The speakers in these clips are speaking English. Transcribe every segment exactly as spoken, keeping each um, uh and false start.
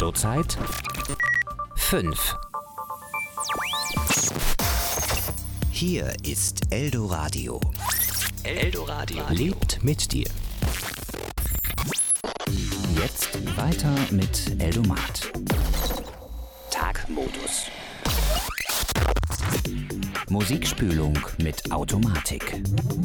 Eldozeit fünf. Hier ist Eldoradio. Eldoradio lebt mit dir. Jetzt weiter mit Eldomat. Tagmodus. Musikspülung mit Automatik.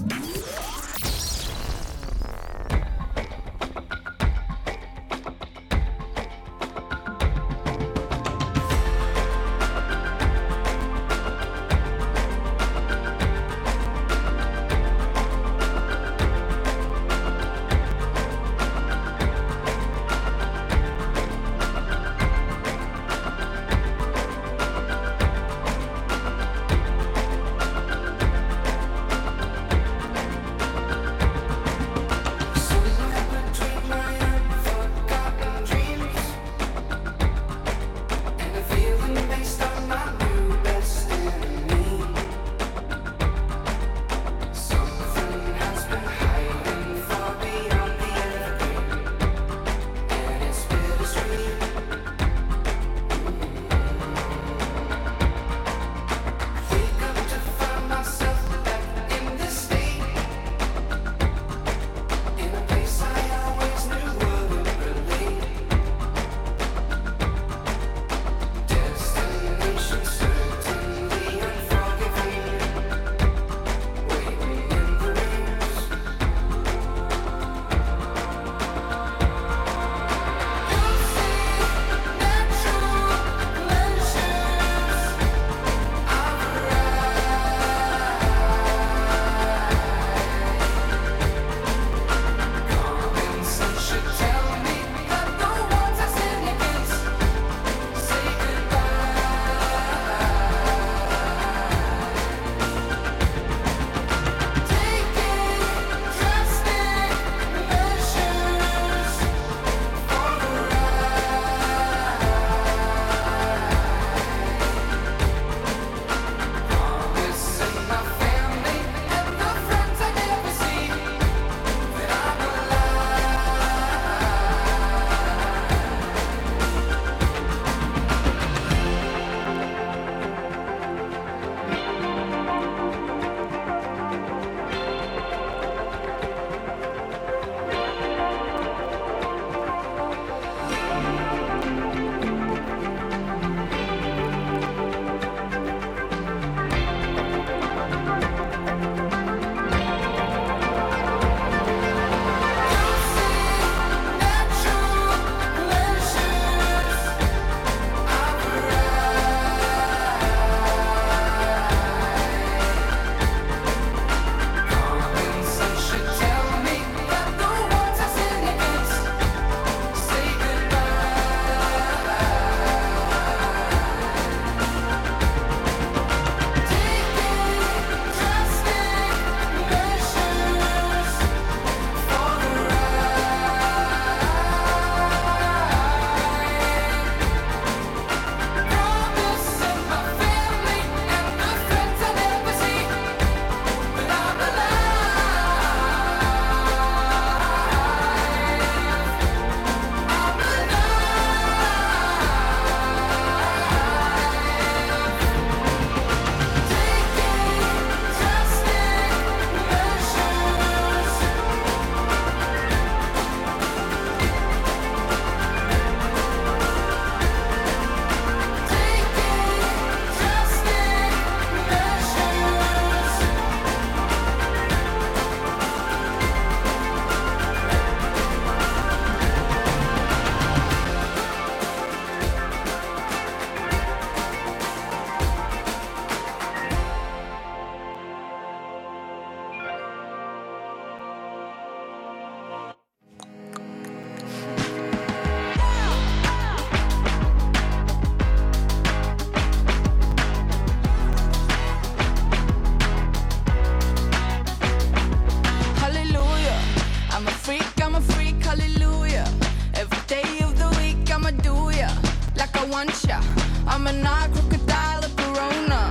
I'm a night crocodile of Corona.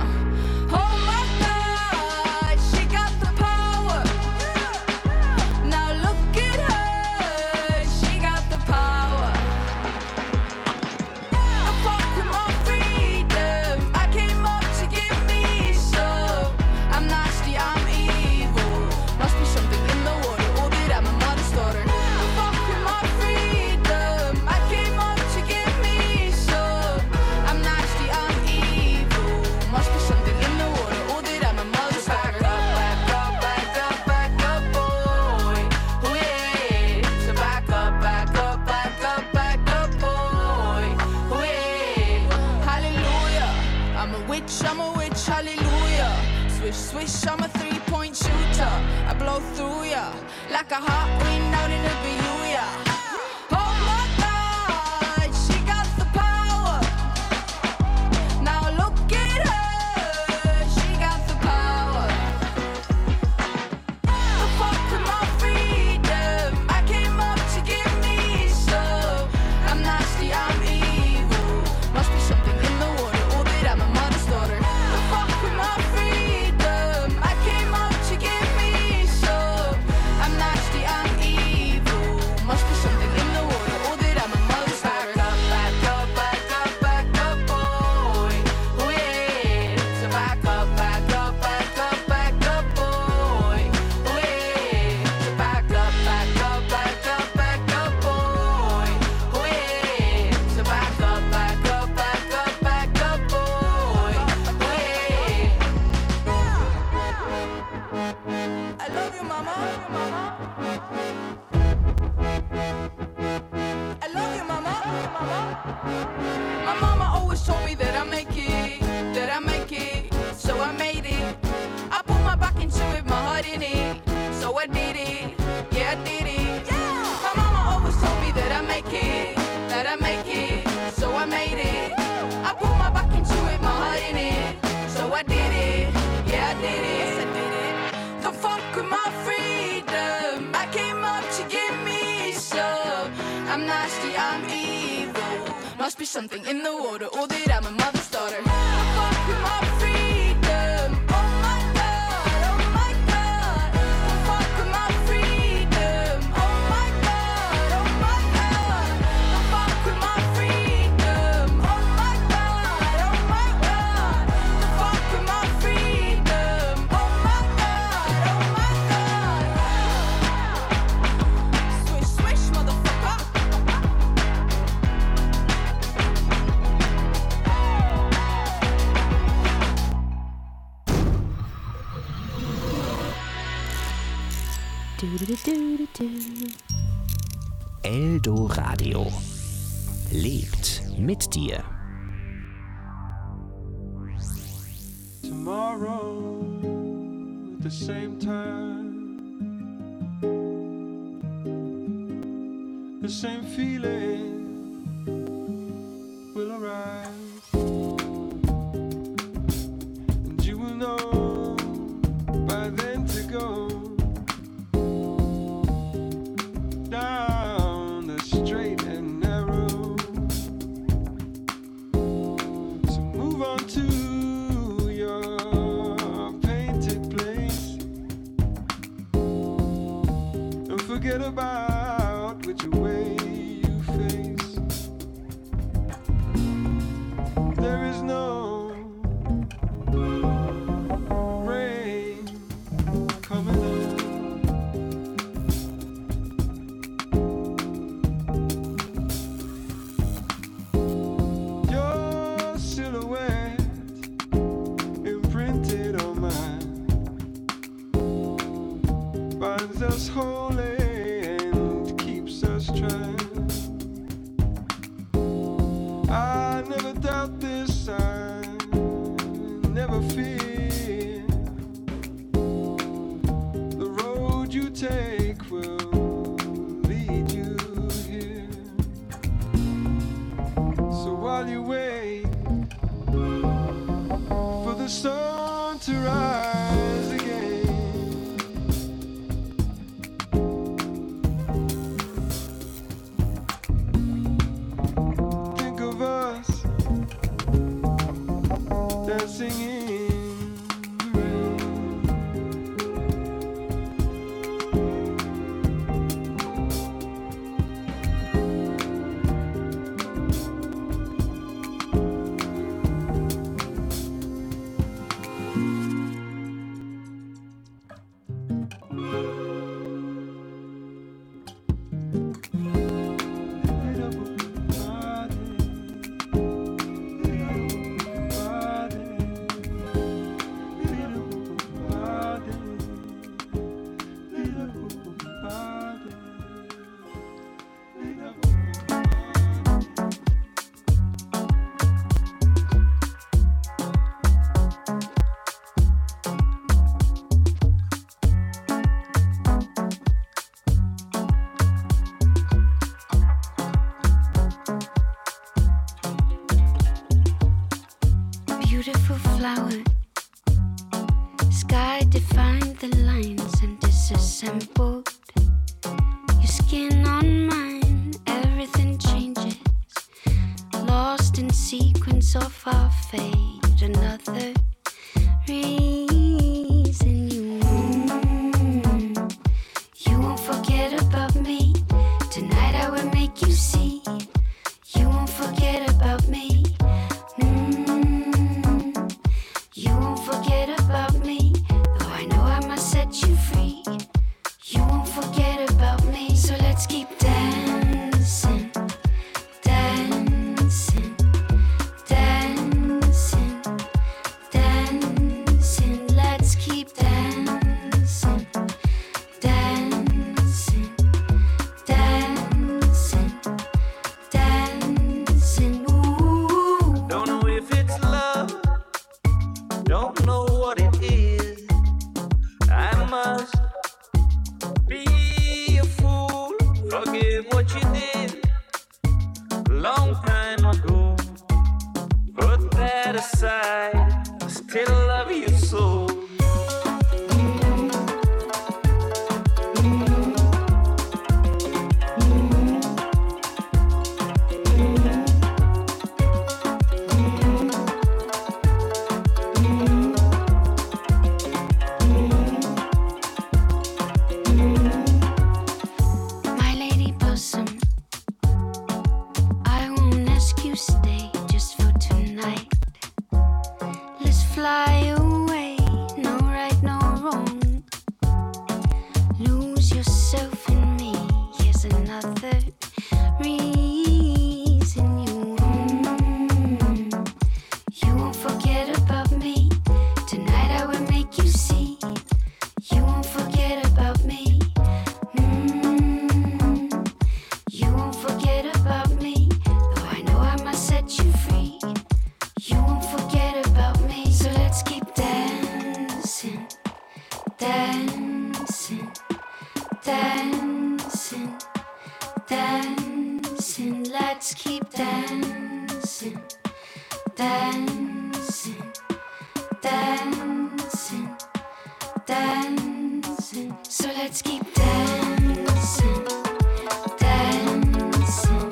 Oh my God, she got the power. Now look at her, she got the power. swish, I'm a three-point shooter. I blow through ya like a hot wind out in a Bermuda. Oh my God, she got the power. Now look at her, she got the power. The fuck with my freedom, I came up to give me some. I'm nasty, I'm evil. Must be something in the water, or that I'm a mother's daughter. The fuck with my freedom, I came up to give me some. I'm nasty, I'm evil. Must be something in the water, or that I'm a mother's daughter. Back up, back up, back up, back up, boy. Oh yeah. So back up, back up, back up, back up, boy. Oh yeah. So back up, back up, back up, back up, boy. Oh yeah. So back up, back up, back up, back up, boy. Oh yeah. I love you, mama. I love you, mama. My mama always told me that I make it, that I make it, so I made it. I put my back into it, my heart in it, so I did it, yeah I did it. My mama always told me that I make it, that I make it, so I made it. I put my back into it, my heart in it, so I did it, yeah I did it. Yes, I did it. Don't fuck with my freedom, I came up to give me some. I'm nasty, I'm evil. Must be something in the water, or that I'm a mother's daughter. Don't fuck with my freedom. Oh my God, oh my God. Don't fuck with my freedom. Oh my God, oh my God. Don't fuck with my freedom. Oh my God, oh my God. Don't fuck with my freedom. Oh my God, oh my God. Swish, swish, motherfucker. Eldo Radio lebt mit dir. Tomorrow at the same time, the same feeling will arise, and you will know by then to go down the straight and narrow. So move on to your painted place. Don't forget about which way you face. There is no rain coming on. Your silhouette imprinted on mine binds us holy and keeps us trying. I never doubt this, I never fear. The road you take will lead you here. So while you wait for the sun to rise again, think of us dancing in the rain. flower. Sky defined the lines and disassembled. Your skin on mine, everything changes. Lost in sequence of our fate. Another reason you mm, you won't forget about me. Tonight I will make you see. You won't forget about me. Mm, you won't forget about me. Though I know I must set you free. You won't forget about me. So let's keep dancing, dancing, dancing, dancing. Let's keep dancing, dancing, dancing, dancing. Ooh. Don't know if it's love, don't know what it is. I must be a fool, forget what you did long time ago. Put that aside, I still love you so. My lady bosom, I won't ask you stay just for tonight. Let's fly away, no right, no wrong. Lose yourself in me, here's another reason you mm, you won't forget about me. Tonight I will make you see. You won't forget about me. Mm, you won't forget about me. Though I know I must set you free. You won't forget about me. So let's keep dancing, dancing, dancing, dancing. Let's keep dancing, dancing, dancing, dancing. So let's keep dancing, dancing,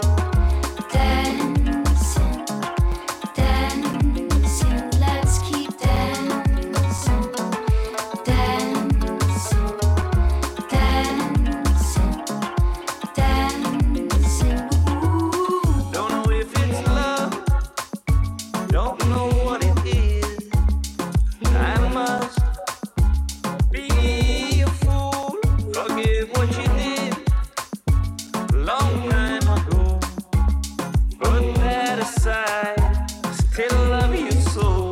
dancing, dancing. Let's keep dancing, dancing, dancing, dancing. Ooh. Don't know if it's love, don't know what it is. I must be a fool, forget what you did long time ago. Put that aside, I still love you so.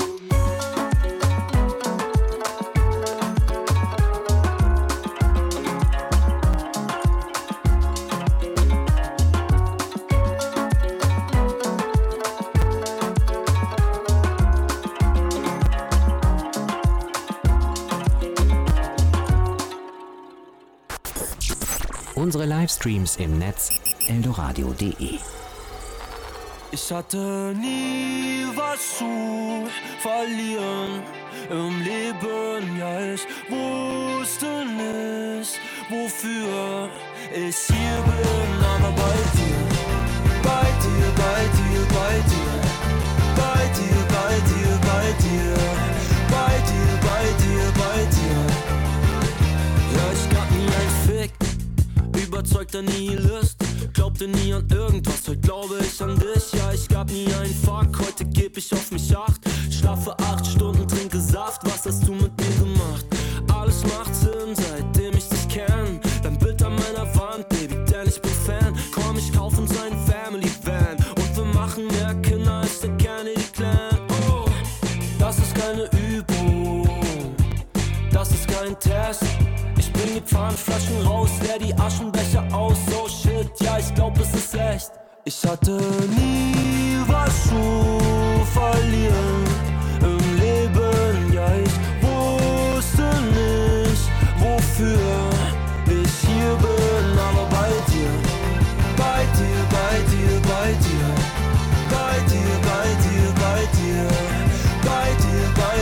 Unsere Livestreams im Netz eldoradio punkt de. Ich hatte nie was zu verlieren im Leben, ja, ich wusste nicht, wofür ich hier bin, aber bei dir, bei dir, bei dir, bei dir, bei dir, bei dir, bei dir, bei dir, bei dir, bei dir. Ja, ich gab nie ein Fick, überzeugter Nihilist, glaubte nie an irgendwas, heute glaube ich an dich. Ja, ich gab nie einen Fuck, heute geb ich auf mich acht. Schlafe acht Stunden, trinke Saft, was hast du mit mir gemacht? Alles macht Sinn, seitdem ich dich kenn. Dein Bild an meiner Wand, Baby, denn ich bin Fan. Komm, ich kauf uns einen Family Van und wir machen mehr Kinder als der Kennedy Clan. Oh, das ist keine Übung, das ist kein Test. Ich bring die Pfandflaschen raus, leer die Aschenbecher aus. Oh shit, ja, ich glaub, es ist echt. Ich hatte nie was zu verlieren im Leben, ja, ich wusste nicht, wofür ich hier bin, aber bei dir, bei dir, bei dir, bei dir, bei dir, bei dir, bei dir, bei dir, bei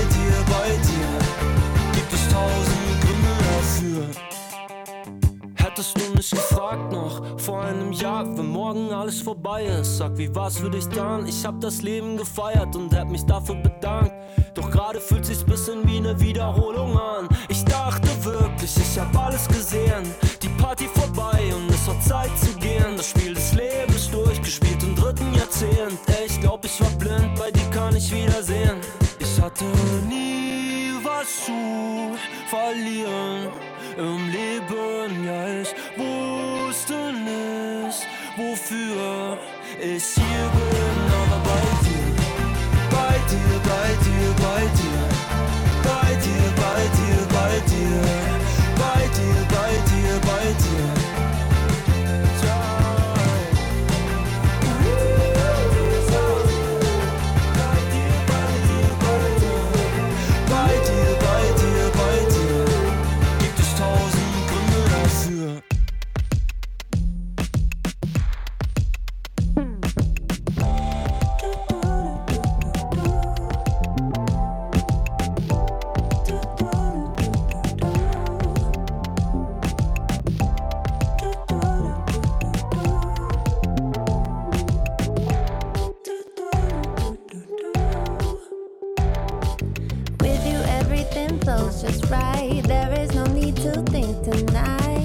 einem Jahr, wenn morgen alles vorbei ist. Sag, wie war's für dich dann? Ich hab das Leben gefeiert und hab mich dafür bedankt. Doch gerade fühlt sich's bisschen wie ne Wiederholung an. Ich dachte wirklich, ich hab alles gesehen. Die Party vorbei und es war Zeit zu gehen. Das Spiel des Lebens durchgespielt im dritten Jahrzehnt. Ey, ich glaub, ich war blind, bei dir kann ich wiedersehen. Ich hatte nie was zu verlieren im Leben, ja, ich wusste nicht, wofür ich hier bin, aber bei dir, bei dir, bei dir, bei dir, bei dir, bei dir, bei dir, bei dir, bei dir, bei dir. Just right, there is no need to think tonight.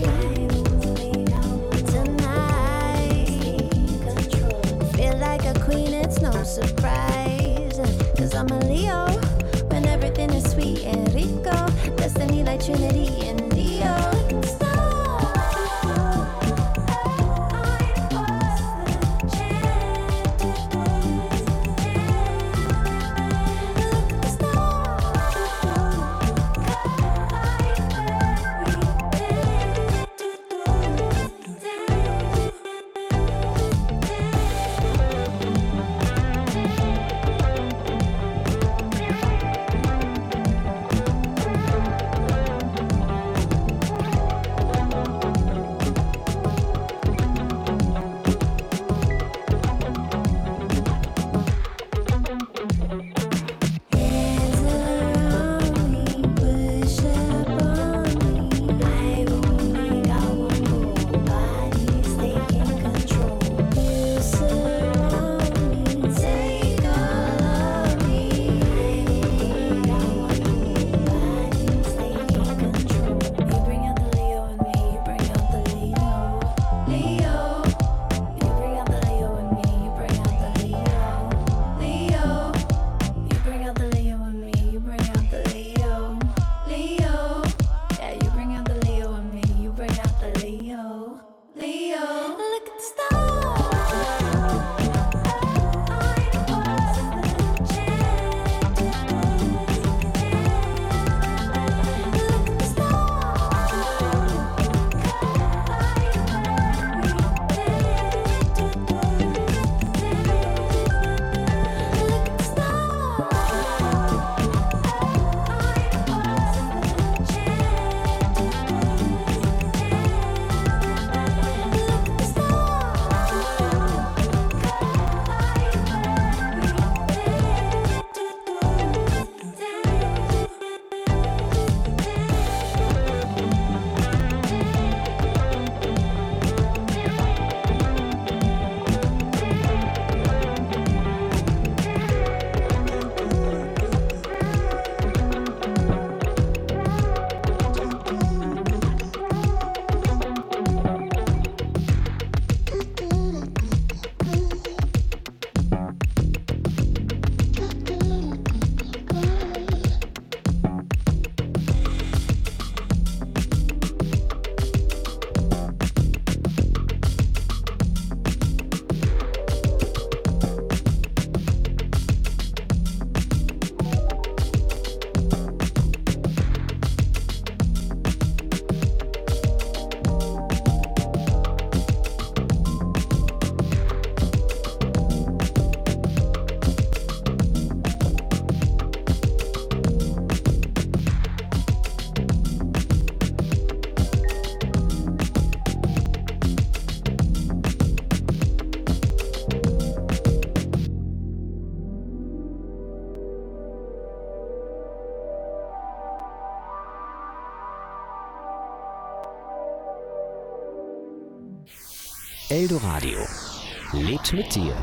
Tonight, feel like a queen, it's no surprise. Cause I'm a Leo, when everything is sweet and rico. Destiny like Trinity and Dio. Eldoradio lebt mit dir.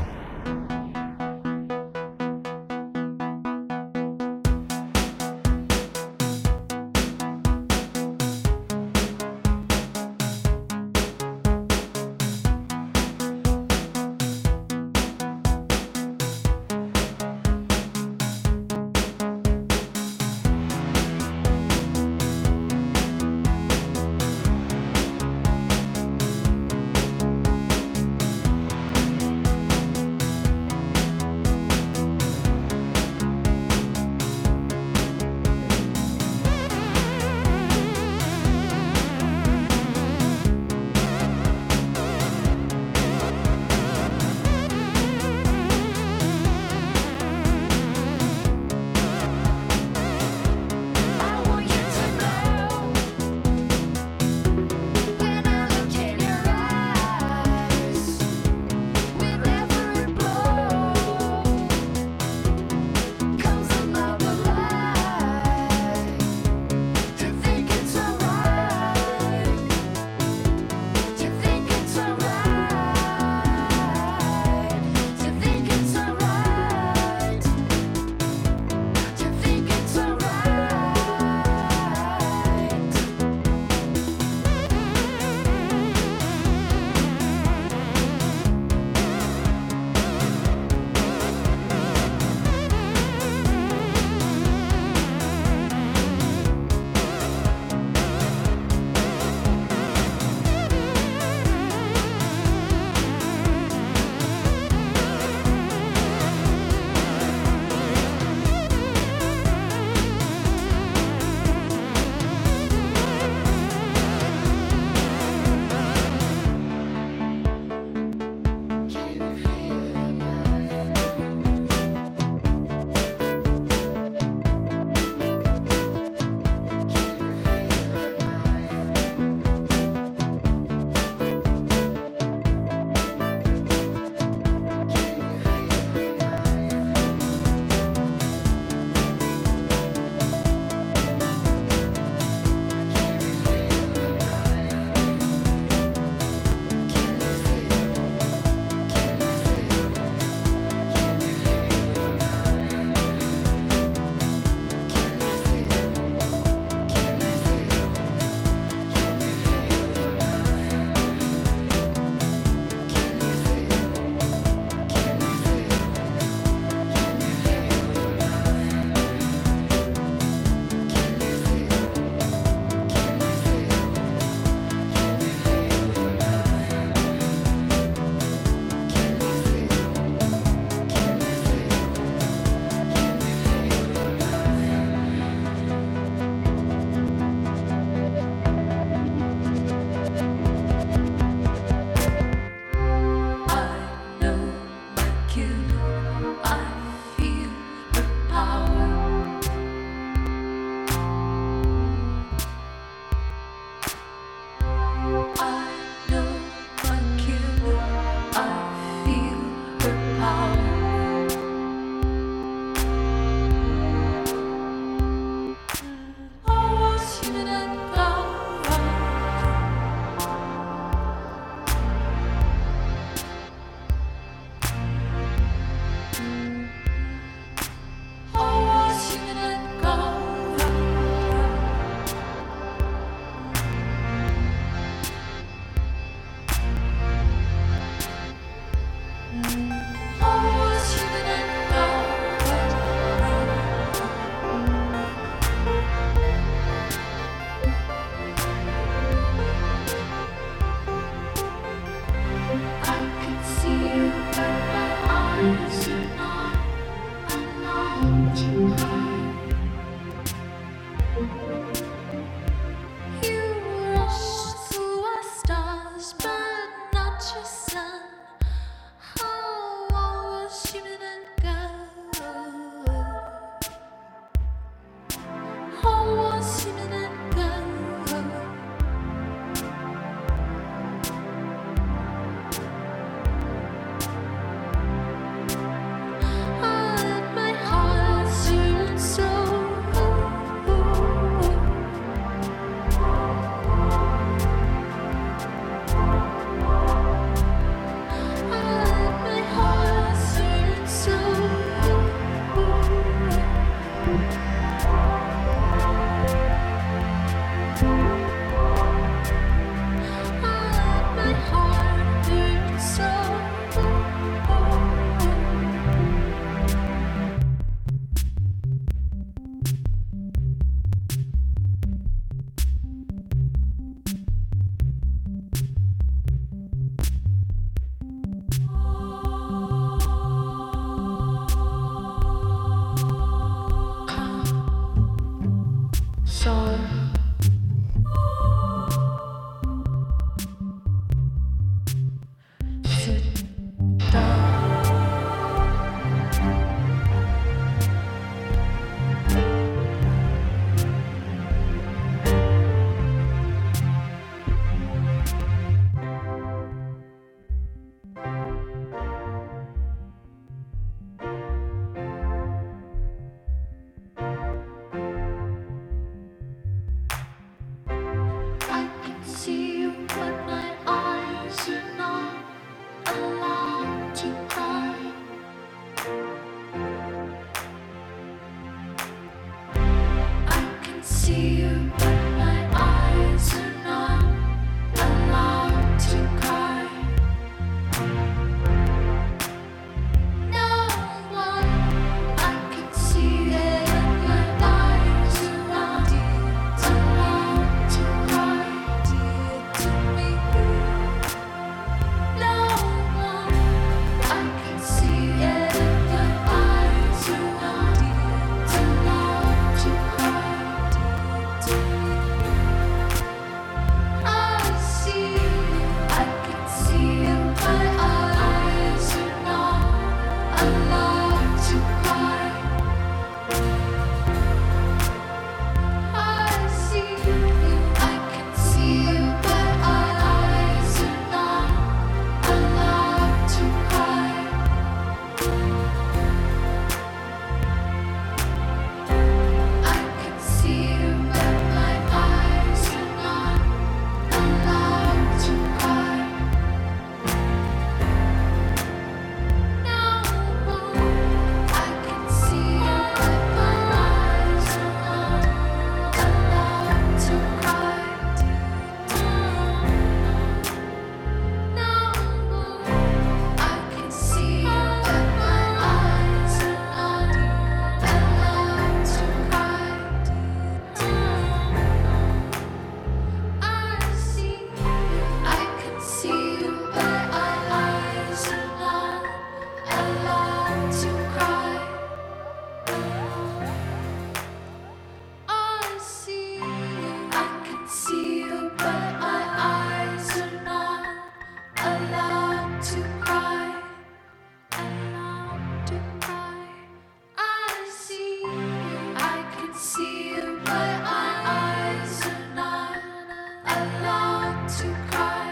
alone to cry. I can see you, but my eyes are not allowed to cry. No one, I can see it, my eyes are not allowed to cry. To me, no one, I can see it, my eyes are not allowed to cry. I see you, I can see you, my eyes are not allowed to cry. I see you, I can see you, my eyes are not allowed to cry. I can see you, but my eyes are not allowed to cry. No one, I can see you, but my eyes are not allowed to cry. No one, I can see you, but my eyes are not allowed to cry. I see you, I can see you, but my eyes are not allowed to cry. I see you, I can see you, but my eyes are not allowed to cry. Allowed to cry. I see you, I can see you, but my eyes are not allowed to cry.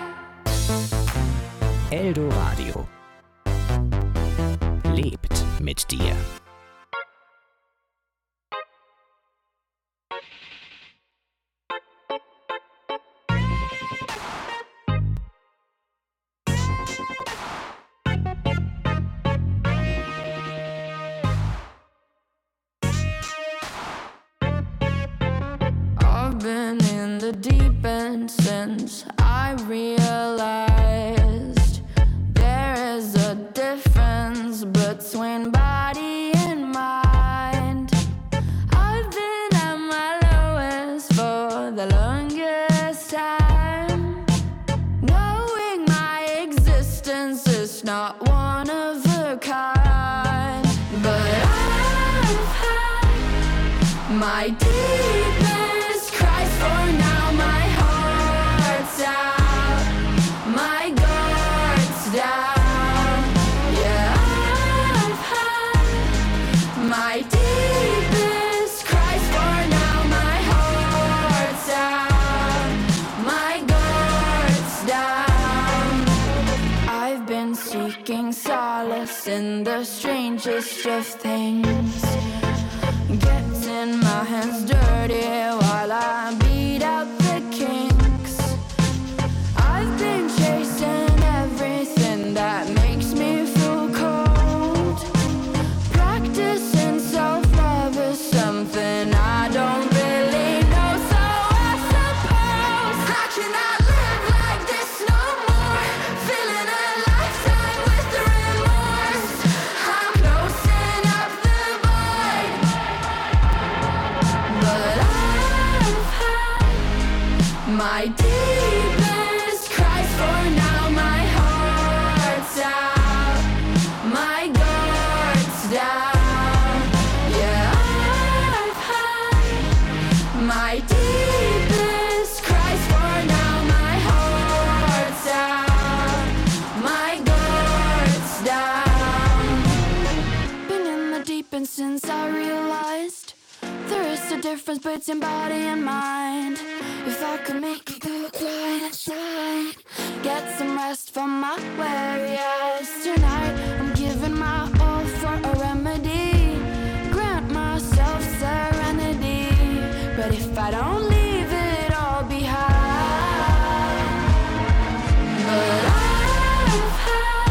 Eldoradio. Lebt mit dir. I've been in the deep end since I realized there is a difference between body and mind. I've been at my lowest for the longest time, knowing my existence is not one of a kind. But I've had my deepest cries, for now my heart's out, my guard's down. Yeah, I've had my deepest cries, for now my heart's out, my guard's down. I've been seeking solace in the strangest of things, getting my hands dirty while I beat out the kinks. I've been chasing everything that makes me feel cold. Practicing self-love is something I don't really know, so I suppose I cannot live like this no more, feeling a lifetime with the remorse. I'm closing up the void, but I've had my deepest cries, for now my heart's out, my guard's down. Yeah, I've had my deepest cries, for now my heart's out, my guard's down. Been in the deep end since I realized there is a difference between body and mind. If I could make it go quiet inside, get some rest from my weary eyes. Tonight I'm giving my all for a remedy, grant myself serenity. But if I don't leave it all behind, but I've had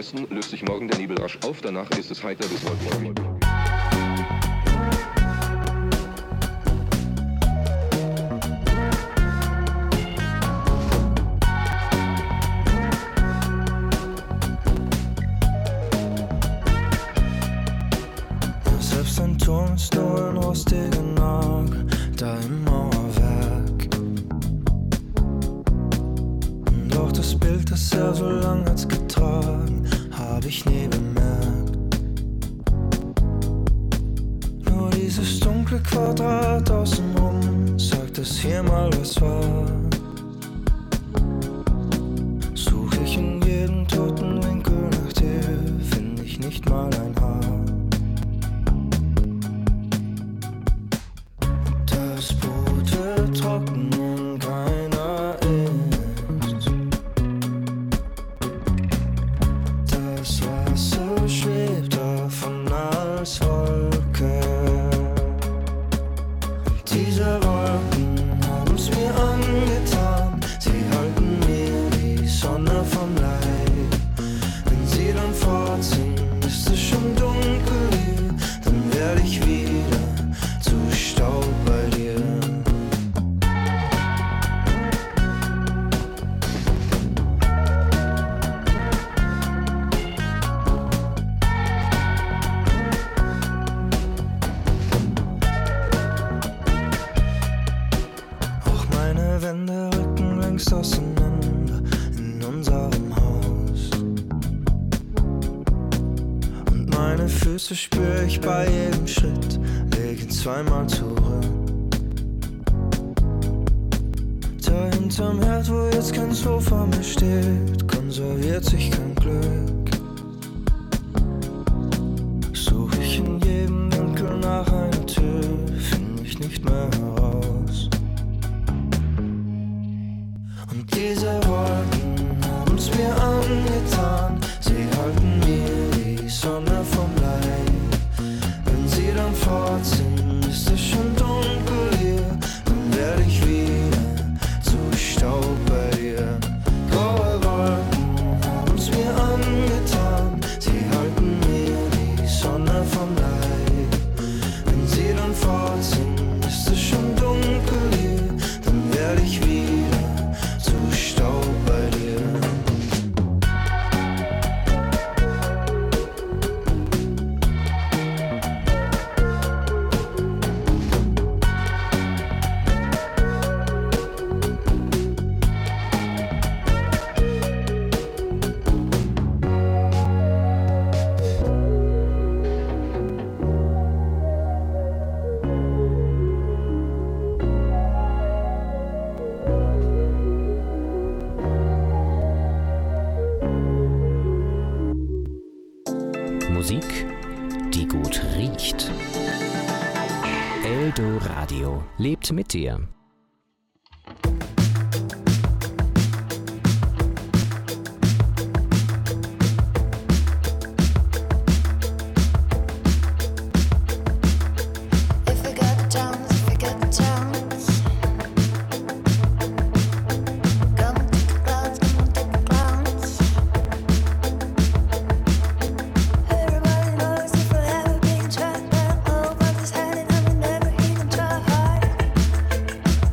Westen löst sich morgen der Nebel rasch auf, danach ist es heiter bis wolkenlos. Selbst ein Turm ist nur ein rostiger Nagel, da im Mauerwerk. Doch das Bild, das er so lang hat's getragen, hab ich nie bemerkt. Nur dieses dunkle Quadrat außenrum sagt, dass hier mal was war. Such ich in jedem toten Winkel nach dir, find ich nicht mal ein Haar. Das Boot wird trocken und keiner ist. Das Wasser schwebt davon als Wolke. Diese Wolken haben's mir angetan. Sie halten mir die Sonne vom Leib. Wenn sie dann fort sind, ist es schon dunkel hier. Dann werd ich wieder zu Staub bei dir. Auch meine Wände rücken längst auseinander in unserem Haus. Und meine Füße spür ich bei jedem Schritt, legen zweimal zurück. Da hinterm Herd, wo jetzt kein Sofa mehr steht, konserviert sich kein Glück. Such ich in jedem Winkel nach einer Tür, find ich nicht mehr heraus. Und diese Wolken haben's mir angetan. Sie halten mir die Sonne vom Leib. Wenn sie dann fort sind, ist es schon dunkel hier. Dann werd ich wieder zu Staub bei dir. Graue Wolken haben's mir angetan. Sie halten mir die Sonne vom Leib. Wenn sie dann fort sind, ist es schon dunkel hier. Dann werd ich wieder zu Staub bei dir. Musik, die gut riecht. Eldoradio lebt mit dir. Everybody knows if we'll ever be transparent over this head and I will never even try hard.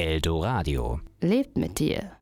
Eldoradio. Lebt mit dir.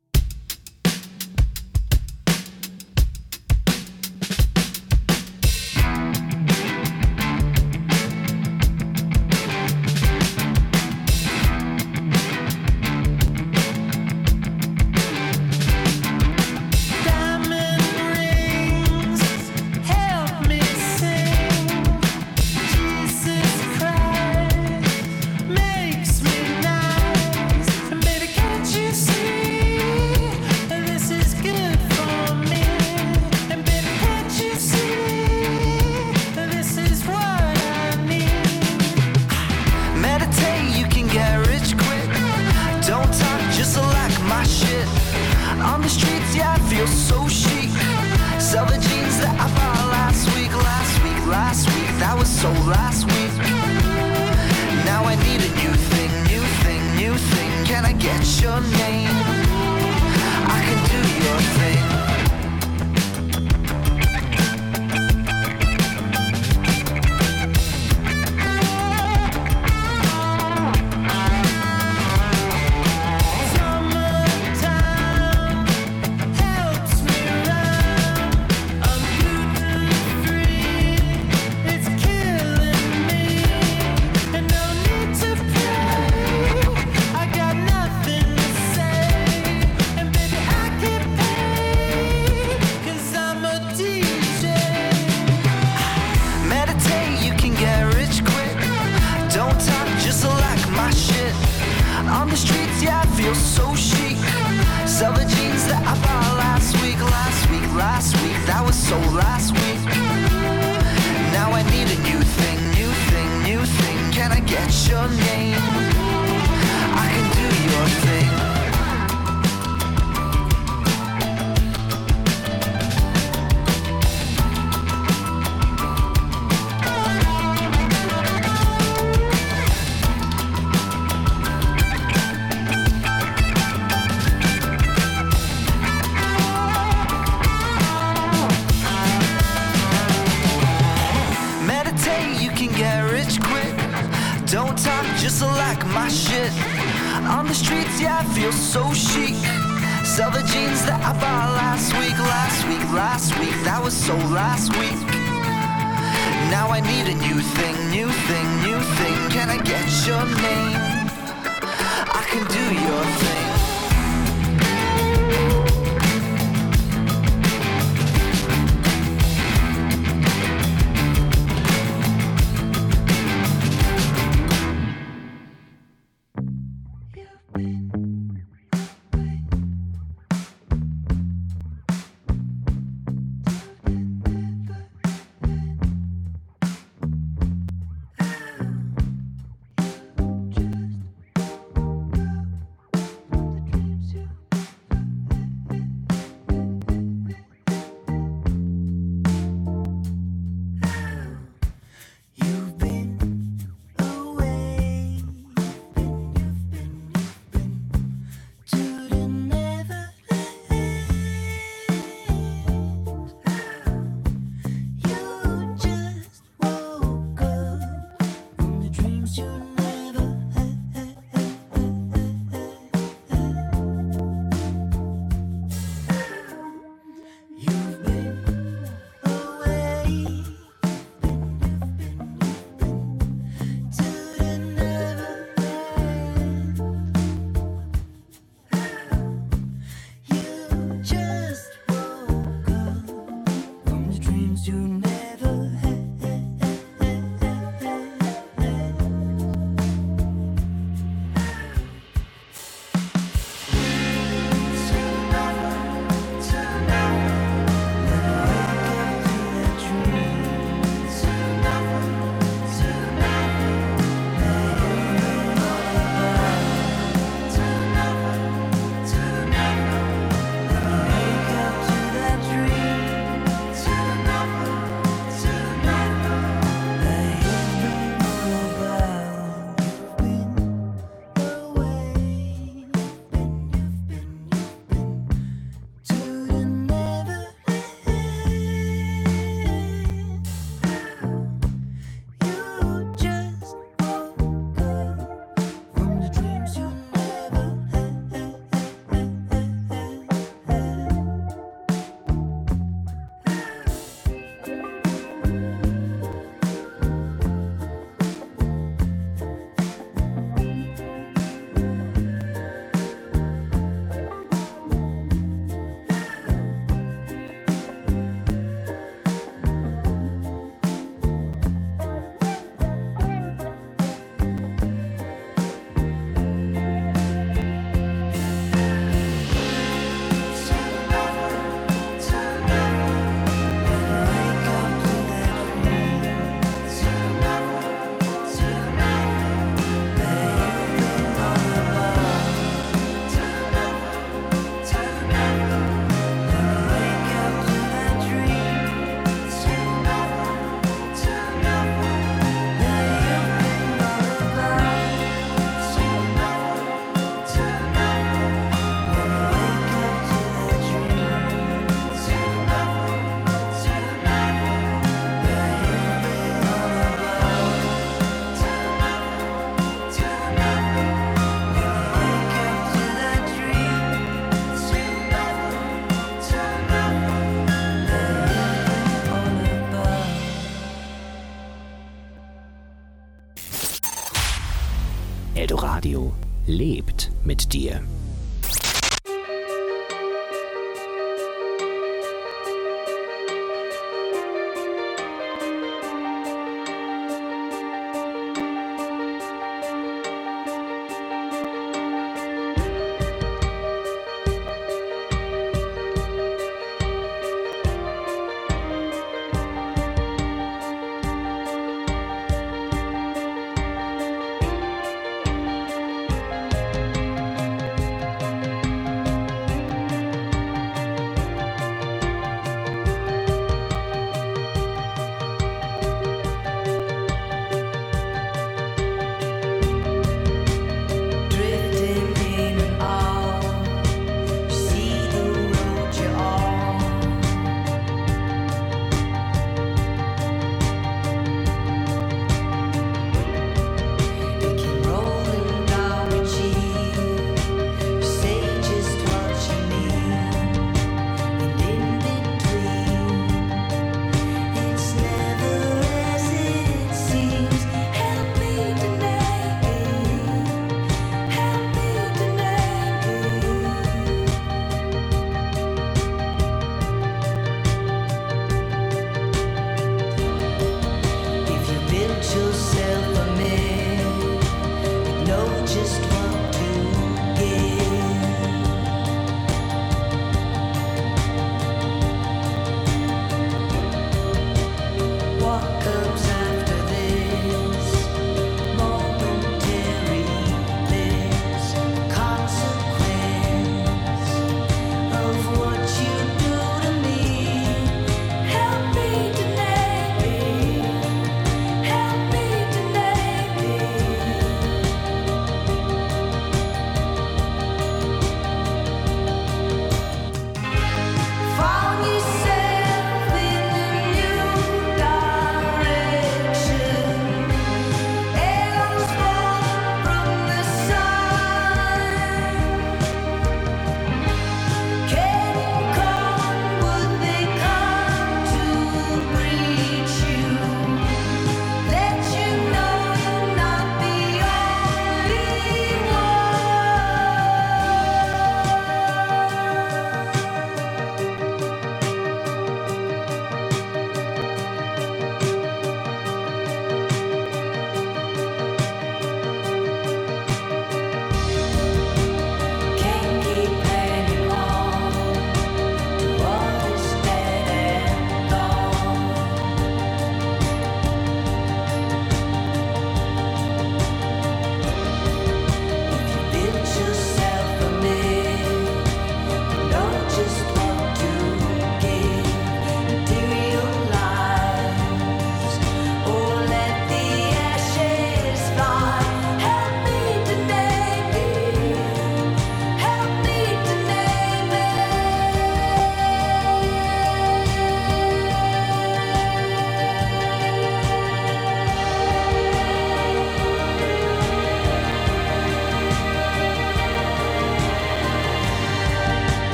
Eldoradio lebt mit dir.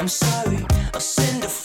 I'm sorry, I'll send a